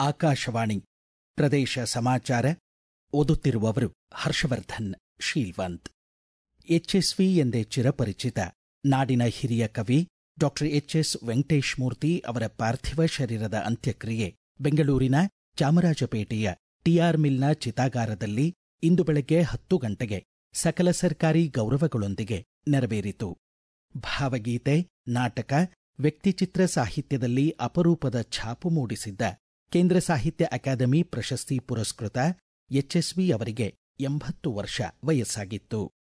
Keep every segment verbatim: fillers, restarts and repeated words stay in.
ಆಕಾಶವಾಣಿ ಪ್ರದೇಶ ಸಮಾಚಾರ ಓದುತ್ತಿರುವವರು ಹರ್ಷವರ್ಧನ್ ಶೀಲ್ವಂತ್. ಎಚ್ಎಸ್ವಿ ಎಂದೇ ಚಿರಪರಿಚಿತ ನಾಡಿನ ಹಿರಿಯ ಕವಿ ಡಾಕ್ಟರ್ ಎಚ್ಎಸ್ ವೆಂಕಟೇಶಮೂರ್ತಿ ಅವರ ಪಾರ್ಥಿವ ಶರೀರದ ಅಂತ್ಯಕ್ರಿಯೆ ಬೆಂಗಳೂರಿನ ಚಾಮರಾಜಪೇಟೆಯ ಟಿಆರ್ ಮಿಲ್ನ ಚಿತಾಗಾರದಲ್ಲಿ ಇಂದು ಬೆಳಗ್ಗೆ ಹತ್ತು ಗಂಟೆಗೆ ಸಕಲ ಸರ್ಕಾರಿ ಗೌರವಗಳೊಂದಿಗೆ ನೆರವೇರಿತು. ಭಾವಗೀತೆ, ನಾಟಕ, ವ್ಯಕ್ತಿಚಿತ್ರ ಸಾಹಿತ್ಯದಲ್ಲಿ ಅಪರೂಪದ ಛಾಪು ಮೂಡಿಸಿದ್ದ ಕೇಂದ್ರ ಸಾಹಿತ್ಯ ಅಕಾಡೆಮಿ ಪ್ರಶಸ್ತಿ ಪುರಸ್ಕೃತ ಎಚ್ಎಸ್ವಿ ಅವರಿಗೆ ಎಂಬತ್ತು ವರ್ಷ ವಯಸ್ಸಾಗಿತ್ತು.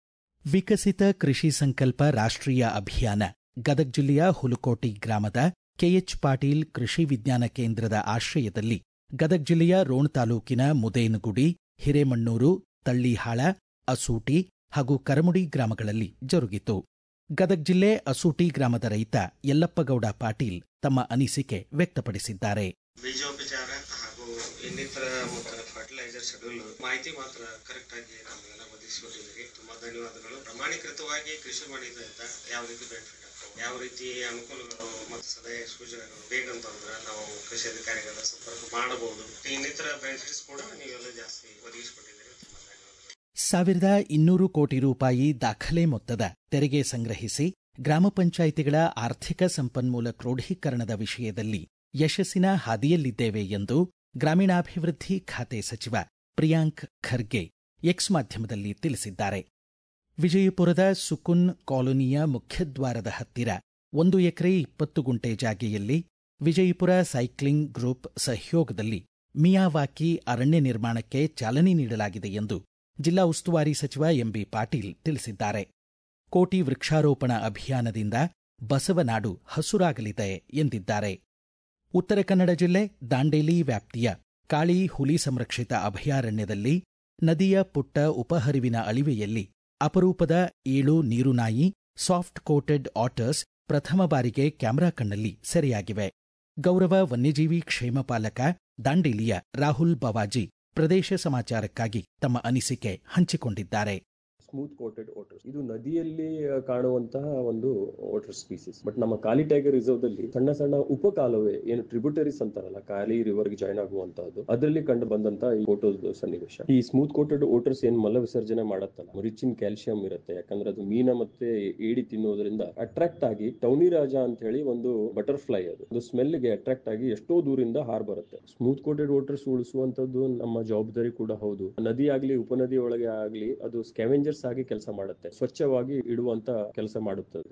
ವಿಕಸಿತ ಕೃಷಿ ಸಂಕಲ್ಪ ರಾಷ್ಟ್ರೀಯ ಅಭಿಯಾನ ಗದಗ ಜಿಲ್ಲೆಯ ಹುಲಕೋಟಿ ಗ್ರಾಮದ ಕೆಎಚ್ ಪಾಟೀಲ್ ಕೃಷಿ ವಿಜ್ಞಾನ ಕೇಂದ್ರದ ಆಶ್ರಯದಲ್ಲಿ ಗದಗ ಜಿಲ್ಲೆಯ ರೋಣ ತಾಲೂಕಿನ ಮುದೇನಗುಡಿ, ಹಿರೇಮಣ್ಣೂರು, ತಳ್ಳಿಹಾಳ, ಅಸೂಟಿ ಹಾಗೂ ಕರಮುಡಿ ಗ್ರಾಮಗಳಲ್ಲಿ ಜರುಗಿತು. ಗದಗ ಜಿಲ್ಲೆ ಅಸೂಟಿ ಗ್ರಾಮದ ರೈತ ಯಲ್ಲಪ್ಪಗೌಡ ಪಾಟೀಲ್ ತಮ್ಮ ಅನಿಸಿಕೆ ವ್ಯಕ್ತಪಡಿಸಿದ್ದಾರೆ. ಬೀಜೋಪಚಾರ ಹಾಗೂ ಇನ್ನಿತರ ಫರ್ಟಿಲೈಸರ್ ಶೆಡ್ಯೂಲ್ ಮಾಹಿತಿ ಮಾತ್ರ ಕರೆಕ್ಟ್ ಆಗಿ ನಮಗೆಲ್ಲ ಒದಗಿಸಿಕೊಟ್ಟಿದ್ದೀರಿ. ತುಂಬಾ ಧನ್ಯವಾದಗಳು. ಪ್ರಮಾಣೀಕೃತವಾಗಿ ಕೃಷಿ ಮಾಡಿದ್ರಿಂದ ಯಾವ ರೀತಿ ಬೆನಿಫಿಟ್ ಆಗ್ತವೆ, ಯಾವ ರೀತಿ ಅನುಕೂಲಗಳು ಮತ್ತು ಸಲಹೆ ಸೂಚನೆಗಳು ಬೇಕಂತಂದ್ರೆ ನಾವು ಕೃಷಿ ಅಧಿಕಾರಿಗಳ ಸಂಪರ್ಕ ಮಾಡಬಹುದು. ಇನ್ನಿತರ ಬೆನಿಫಿಟ್ಸ್ ಕೂಡ ನೀವೆಲ್ಲ ಜಾಸ್ತಿ ಒದಗಿಸಿಕೊಟ್ಟಿದ್ದೀರಿ. ತುಂಬಾ ಧನ್ಯವಾದಗಳು. ಸಾವಿರದ ಇನ್ನೂರು ಕೋಟಿ ರೂಪಾಯಿ ದಾಖಲೆ ಮೊತ್ತದ ತೆರಿಗೆ ಸಂಗ್ರಹಿಸಿ ಗ್ರಾಮ ಪಂಚಾಯಿತಿಗಳ ಆರ್ಥಿಕ ಸಂಪನ್ಮೂಲ ಕ್ರೋಢೀಕರಣದ ವಿಷಯದಲ್ಲಿ ಯಶಸ್ಸಿನ ಹಾದಿಯಲ್ಲಿದ್ದೇವೆ ಎಂದು ಗ್ರಾಮೀಣಾಭಿವೃದ್ಧಿ ಖಾತೆ ಸಚಿವ ಪ್ರಿಯಾಂಕ್ ಖರ್ಗೆ ಎಕ್ಸ್ ಮಾಧ್ಯಮದಲ್ಲಿ ತಿಳಿಸಿದ್ದಾರೆ. ವಿಜಯಪುರದ ಸುಕುನ್ ಕಾಲೋನಿಯ ಮುಖ್ಯದ್ವಾರದ ಹತ್ತಿರ ಒಂದು ಎಕರೆ ಇಪ್ಪತ್ತು ಗುಂಟೆ ಜಾಗೆಯಲ್ಲಿ ವಿಜಯಪುರ ಸೈಕ್ಲಿಂಗ್ ಗ್ರೂಪ್ ಸಹಯೋಗದಲ್ಲಿ ಮಿಯಾವಾಕಿ ಅರಣ್ಯ ನಿರ್ಮಾಣಕ್ಕೆ ಚಾಲನೆ ನೀಡಲಾಗಿದೆ ಎಂದು ಜಿಲ್ಲಾ ಉಸ್ತುವಾರಿ ಸಚಿವ ಎಂಬಿ ಪಾಟೀಲ್ ತಿಳಿಸಿದ್ದಾರೆ. ಕೋಟಿ ವೃಕ್ಷಾರೋಪಣ ಅಭಿಯಾನದಿಂದ ಬಸವನಾಡು ಹಸುರಾಗಲಿದೆ ಎಂದಿದ್ದಾರೆ. ಉತ್ತರ ಕನ್ನಡ ಜಿಲ್ಲೆ ದಾಂಡೇಲಿ ವ್ಯಾಪ್ತಿಯ ಕಾಳಿ ಹುಲಿ ಸಂರಕ್ಷಿತ ಅಭಯಾರಣ್ಯದಲ್ಲಿ ನದಿಯ ಪುಟ್ಟ ಉಪಹರಿವಿನ ಅಳಿವೆಯಲ್ಲಿ ಅಪರೂಪದ ಏಳು ನೀರುನಾಯಿ ಸಾಫ್ಟ್ ಕೋಟೆಡ್ ಆಟರ್ಸ್ ಪ್ರಥಮ ಬಾರಿಗೆ ಕ್ಯಾಮೆರಾ ಕಣ್ಣಲ್ಲಿ ಸೆರೆಯಾಗಿವೆ. ಗೌರವ ವನ್ಯಜೀವಿ ಕ್ಷೇಮ ಪಾಲಕ ದಾಂಡೇಲಿಯ ರಾಹುಲ್ ಬವಾಜಿ ಪ್ರದೇಶ ಸಮಾಚಾರಕ್ಕಾಗಿ ತಮ್ಮ ಅನಿಸಿಕೆ ಹಂಚಿಕೊಂಡಿದ್ದಾರೆ. ಸ್ಮೂತ್ ಕೋಟೆಡ್ ಓಟರ್ಸ್ ಇದು ನದಿಯಲ್ಲಿ ಕಾಣುವಂತಹ ಒಂದು ಓಟರ್ ಸ್ಪೀಸೀಸ್. ಬಟ್ ನಮ್ಮ ಕಾಲಿ ಟೈಗರ್ ರಿಸರ್ವ್ ದಲ್ಲಿ ಸಣ್ಣ ಸಣ್ಣ ಉಪಕಾಲುವೆ ಏನು ಟ್ರಿಬ್ಯೂಟರೀಸ್ ಅಂತಾರಲ್ಲ, ಕಾಲಿ ರಿವರ್ ಗೆ ಜಾಯ್ನ್ ಆಗುವಂತಹದ್ದು, ಅದರಲ್ಲಿ ಕಂಡು ಬಂದಂತ ಈ ಫೋಟೋಸ್ ಸನ್ನಿವೇಶ. ಈ ಸ್ಮೂತ್ ಕೋಟೆಡ್ ಓಟರ್ಸ್ ಏನ್ ಮಲ ವಿಸರ್ಜನೆ ಮಾಡತ್ತಲ್ಲ, ರಿಚ್ ಇನ್ ಕ್ಯಾಲ್ಸಿಯಂ ಇರುತ್ತೆ. ಯಾಕಂದ್ರೆ ಅದು ಮೀನ ಮತ್ತೆ ಏಡಿ ತಿನ್ನುವುದರಿಂದ ಅಟ್ರಾಕ್ಟ್ ಆಗಿ ಟೌನಿ ರಾಜ ಅಂತ ಹೇಳಿ ಒಂದು ಬಟರ್ಫ್ಲೈ, ಅದು ಅದು ಸ್ಮೆಲ್ ಗೆ ಅಟ್ರಾಕ್ಟ್ ಆಗಿ ಎಷ್ಟೋ ದೂರಿಂದ ಹಾರ್ ಬರುತ್ತೆ. ಸ್ಮೂತ್ ಕೋಟೆಡ್ ಓಟರ್ಸ್ ಉಳಿಸುವಂತದ್ದು ನಮ್ಮ ಜವಾಬ್ದಾರಿ ಕೂಡ ಹೌದು. ನದಿ ಆಗ್ಲಿ ಉಪನದಿ ಒಳಗೆ ಆಗ್ಲಿ ಅದು ಸ್ಕ್ಯಾವೆಂಜರ್ಸ್ ಆಗಿ ಕೆಲಸ ಮಾಡುತ್ತೆ, ಸ್ವಚ್ಛವಾಗಿ ಇಡುವಂತ ಕೆಲಸ ಮಾಡುತ್ತದೆ.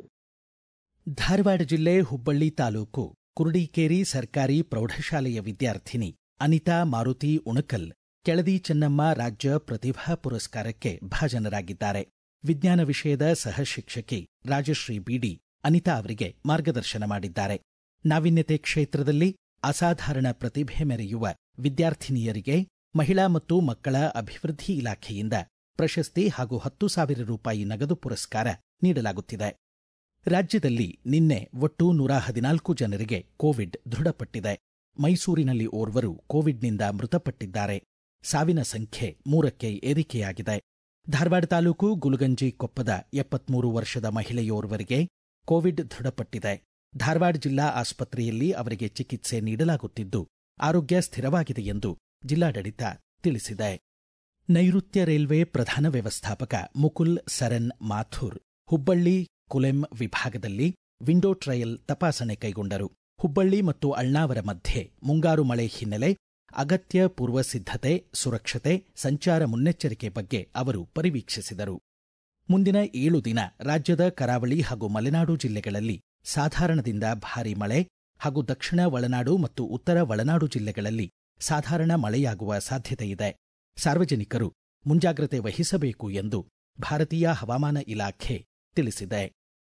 ಧಾರವಾಡ ಜಿಲ್ಲೆ ಹುಬ್ಬಳ್ಳಿ ತಾಲೂಕು ಕುರುಡಿಕೇರಿ ಸರ್ಕಾರಿ ಪ್ರೌಢಶಾಲೆಯ ವಿದ್ಯಾರ್ಥಿನಿ ಅನಿತಾ ಮಾರುತಿ ಉಣಕಲ್ ಕೆಳದಿ ಚೆನ್ನಮ್ಮ ರಾಜ್ಯ ಪ್ರತಿಭಾ ಪುರಸ್ಕಾರಕ್ಕೆ ಭಾಜನರಾಗಿದ್ದಾರೆ. ವಿಜ್ಞಾನ ವಿಷಯದ ಸಹ ಶಿಕ್ಷಕಿ ರಾಜಶ್ರೀ ಬಿಡಿ ಅನಿತಾ ಅವರಿಗೆ ಮಾರ್ಗದರ್ಶನ ಮಾಡಿದ್ದಾರೆ. ನಾವೀನ್ಯತೆ ಕ್ಷೇತ್ರದಲ್ಲಿ ಅಸಾಧಾರಣ ಪ್ರತಿಭೆ ಮೆರೆಯುವ ವಿದ್ಯಾರ್ಥಿನಿಯರಿಗೆ ಮಹಿಳಾ ಮತ್ತು ಮಕ್ಕಳ ಅಭಿವೃದ್ಧಿ ಇಲಾಖೆಯಿಂದ ಪ್ರಶಸ್ತಿ ಹಾಗೂ ಹತ್ತು ಸಾವಿರ ರೂಪಾಯಿ ನಗದು ಪುರಸ್ಕಾರ ನೀಡಲಾಗುತ್ತಿದೆ. ರಾಜ್ಯದಲ್ಲಿ ನಿನ್ನೆ ಒಟ್ಟು ನೂರ ಹದಿನಾಲ್ಕು ಜನರಿಗೆ ಕೋವಿಡ್ ದೃಢಪಟ್ಟಿದೆ. ಮೈಸೂರಿನಲ್ಲಿ ಓರ್ವರು ಕೋವಿಡ್ನಿಂದ ಮೃತಪಟ್ಟಿದ್ದಾರೆ. ಸಾವಿನ ಸಂಖ್ಯೆ ಮೂರಕ್ಕೆ ಏರಿಕೆಯಾಗಿದೆ. ಧಾರವಾಡ ತಾಲೂಕು ಗುಲಗಂಜಿ ಕೊಪ್ಪದ ಎಪ್ಪತ್ಮೂರು ವರ್ಷದ ಮಹಿಳೆಯೋರ್ವರಿಗೆ ಕೋವಿಡ್ ದೃಢಪಟ್ಟಿದೆ. ಧಾರವಾಡ ಜಿಲ್ಲಾ ಆಸ್ಪತ್ರೆಯಲ್ಲಿ ಅವರಿಗೆ ಚಿಕಿತ್ಸೆ ನೀಡಲಾಗುತ್ತಿದ್ದು ಆರೋಗ್ಯ ಸ್ಥಿರವಾಗಿದೆ ಎಂದು ಜಿಲ್ಲಾಡಳಿತ ತಿಳಿಸಿದೆ. ನೈಋತ್ಯ ರೈಲ್ವೆ ಪ್ರಧಾನ ವ್ಯವಸ್ಥಾಪಕ ಮುಕುಲ್ ಸರನ್ ಮಾಥುರ್ ಹುಬ್ಬಳ್ಳಿ ಕುಲೆಂ ವಿಭಾಗದಲ್ಲಿ ವಿಂಡೋ ಟ್ರಯಲ್ ತಪಾಸಣೆ ಕೈಗೊಂಡರು. ಹುಬ್ಬಳ್ಳಿ ಮತ್ತು ಅಳ್ನಾವರ ಮಧ್ಯೆ ಮುಂಗಾರು ಮಳೆ ಹಿನ್ನೆಲೆ ಅಗತ್ಯ ಪೂರ್ವ ಸಿದ್ಧತೆ, ಸುರಕ್ಷತೆ, ಸಂಚಾರ ಮುನ್ನೆಚ್ಚರಿಕೆ ಬಗ್ಗೆ ಅವರು ಪರಿವೀಕ್ಷಿಸಿದರು. ಮುಂದಿನ ಏಳು ದಿನ ರಾಜ್ಯದ ಕರಾವಳಿ ಹಾಗೂ ಮಲೆನಾಡು ಜಿಲ್ಲೆಗಳಲ್ಲಿ ಸಾಧಾರಣದಿಂದ ಭಾರೀ ಮಳೆ ಹಾಗೂ ದಕ್ಷಿಣ ಒಳನಾಡು ಮತ್ತು ಉತ್ತರ ಒಳನಾಡು ಜಿಲ್ಲೆಗಳಲ್ಲಿ ಸಾಧಾರಣ ಮಳೆಯಾಗುವ ಸಾಧ್ಯತೆಯಿದೆ. ಸಾರ್ವಜನಿಕರು ಮುಂಜಾಗ್ರತೆ ವಹಿಸಬೇಕು ಎಂದು ಭಾರತೀಯ ಹವಾಮಾನ ಇಲಾಖೆ ತಿಳಿಸಿದೆ.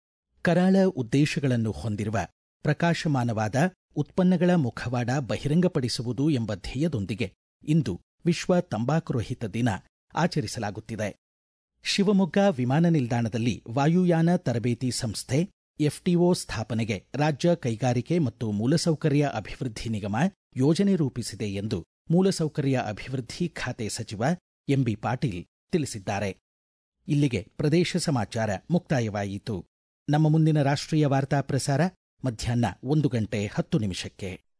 ಕರಾಳ ಉದ್ದೇಶಗಳನ್ನು ಹೊಂದಿರುವ ಪ್ರಕಾಶಮಾನವಾದ ಉತ್ಪನ್ನಗಳ ಮುಖವಾಡ ಬಹಿರಂಗಪಡಿಸುವುದು ಎಂಬ ಧ್ಯೇಯದೊಂದಿಗೆ ಇಂದು ವಿಶ್ವ ತಂಬಾಕು ರಹಿತ ದಿನ ಆಚರಿಸಲಾಗುತ್ತಿದೆ. ಶಿವಮೊಗ್ಗ ವಿಮಾನ ನಿಲ್ದಾಣದಲ್ಲಿ ವಾಯುಯಾನ ತರಬೇತಿ ಸಂಸ್ಥೆ ಎಫ್ಟಿಒ ಸ್ಥಾಪನೆಗೆ ರಾಜ್ಯ ಕೈಗಾರಿಕೆ ಮತ್ತು ಮೂಲಸೌಕರ್ಯ ಅಭಿವೃದ್ಧಿ ನಿಗಮ ಯೋಜನೆ ರೂಪಿಸಿದೆ ಎಂದು ಮೂಲಸೌಕರ್ಯ ಅಭಿವೃದ್ಧಿ ಖಾತೆ ಸಚಿವ ಎಂಬಿ ಪಾಟೀಲ್ ತಿಳಿಸಿದ್ದಾರೆ. ಇಲ್ಲಿಗೆ ಪ್ರದೇಶ ಸಮಾಚಾರ ಮುಕ್ತಾಯವಾಯಿತು. ನಮ್ಮ ಮುಂದಿನ ರಾಷ್ಟ್ರೀಯ ವಾರ್ತಾ ಪ್ರಸಾರ ಮಧ್ಯಾಹ್ನ ಒಂದು ಗಂಟೆ ಹತ್ತು ನಿಮಿಷಕ್ಕೆ.